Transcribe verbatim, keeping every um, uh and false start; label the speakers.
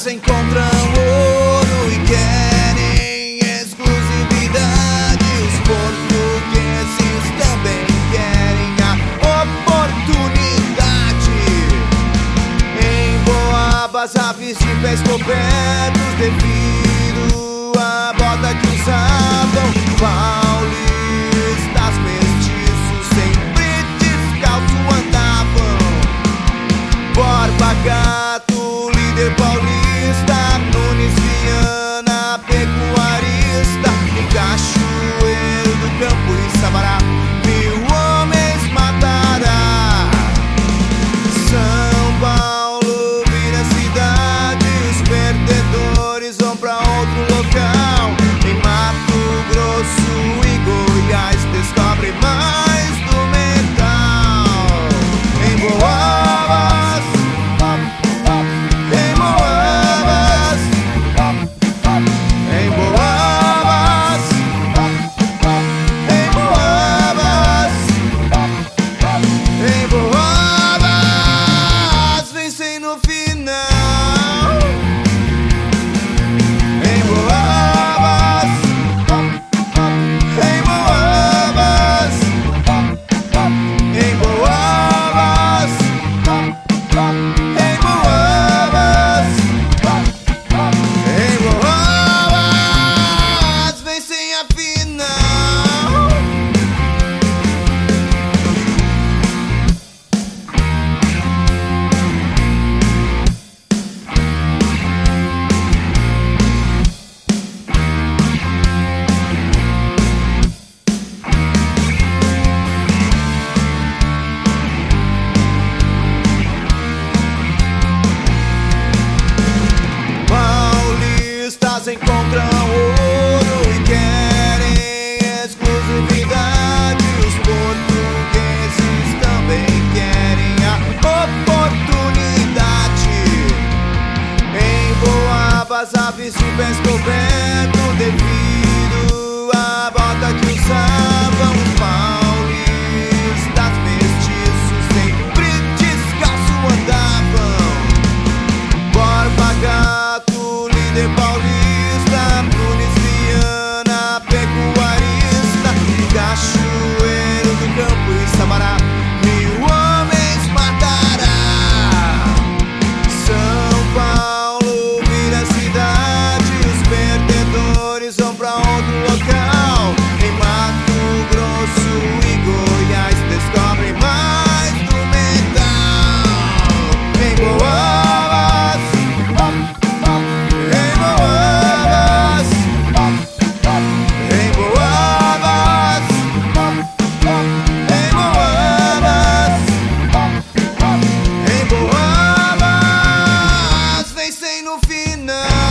Speaker 1: paulistas encontram ouro e querem exclusividade. Os portugueses também querem a oportunidade. Em Boabas, aves de pés cobertos devido à bota que usavam. Paulistas mestiços sempre descalço andavam. Borba Gato, líder paulista, Nunes Viana, pecuarista, em Cachoeiro do Campo e Sabará, mil homens matará. São Paulo vira cidade, os perdedores vão pra outro local. Em Mato Grosso e Goiás descobrem mais do metal. Em Boabas, em Boabas, em Boabas, em Boabas, em Boabas, vencem no final. Em Boabas, em Boabas, em Boabas, em Boabas, em Boabas, vencem a final. Paulistas encontram ouro e querem exclusividade. Os portugueses também querem a oportunidade. Em Boabas, aves de pés cobertos devido à bota que usavam. Paulistas mestiços sempre descalço andavam. Borba Gato, líder paulista, Nunes Viana, pecuarista, Cachoeiro do Campo e Sabará, mil homens matará. São Paulo vira cidade, os perdedores vão pra outro local. Em Mato Grosso e Goiás descobrem mais do metal. Em Boabas, em Boabas, em Boabas, em Boabas, em Boabas, vencem no final.